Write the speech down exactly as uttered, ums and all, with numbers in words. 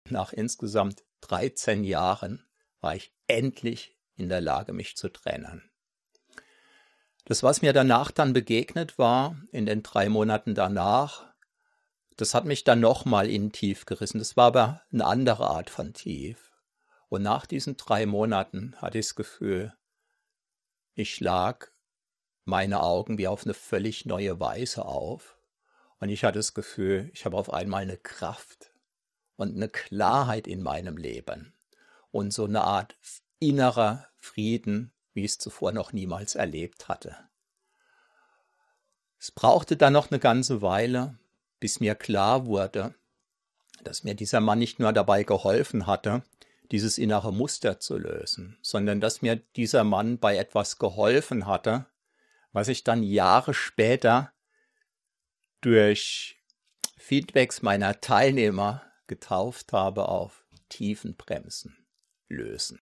nach insgesamt dreizehn Jahren war ich endlich in der Lage, mich zu trennen. Das, was mir danach dann begegnet war, in den drei Monaten danach, das hat mich dann nochmal in Tief gerissen. Das war aber eine andere Art von Tief. Und nach diesen drei Monaten hatte ich das Gefühl, ich schlag meine Augen wie auf eine völlig neue Weise auf. Und ich hatte das Gefühl, ich habe auf einmal eine Kraft und eine Klarheit in meinem Leben und so eine Art innerer Frieden, wie ich es zuvor noch niemals erlebt hatte. Es brauchte dann noch eine ganze Weile, bis mir klar wurde, dass mir dieser Mann nicht nur dabei geholfen hatte, dieses innere Muster zu lösen, sondern dass mir dieser Mann bei etwas geholfen hatte, was ich dann Jahre später durch Feedbacks meiner Teilnehmer getauft habe auf Tiefenbremsen lösen.